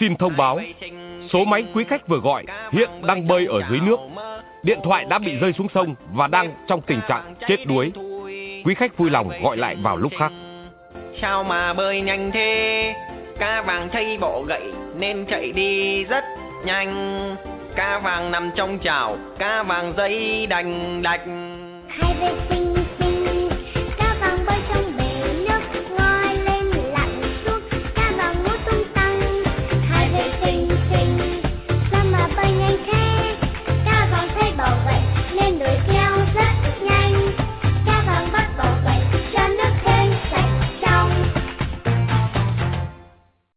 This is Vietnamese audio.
Xin thông báo, số máy quý khách vừa gọi hiện đang bơi ở dưới nước. Điện thoại đã bị rơi xuống sông và đang trong tình trạng chết đuối. Quý khách vui lòng gọi lại vào lúc khác. Sao mà bơi nhanh thế? Cá vàng thấy bộ gậy nên chạy đi rất nhanh. Cá vàng nằm trong chảo, cá vàng giấy đành đạch. Hai vệ sinh